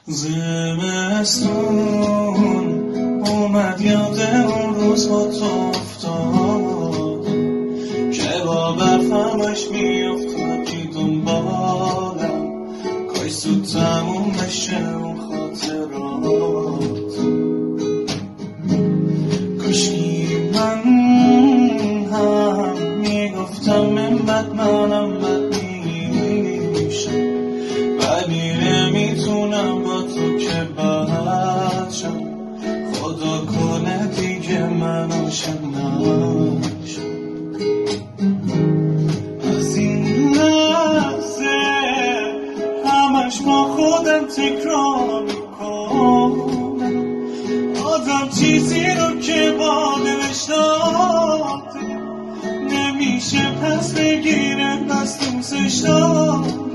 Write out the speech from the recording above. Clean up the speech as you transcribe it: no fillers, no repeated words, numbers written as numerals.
زمستون اومد، یاد اون روز با تو افتاد که با برفمش میافتادی دنبالم. کاش زود تموم بشه اون خاطرات. کاشکی من هم میگفتم من بد منم بد میشم، ولی نمیتونم با تو که بد شم. خدا کنه دیگه من عاشق نشم. از این لحظه همش با خودم تکرار میکنم آدم چیزی رو که با دلش داده نمیشه پس بگیره، پس دوستش داره.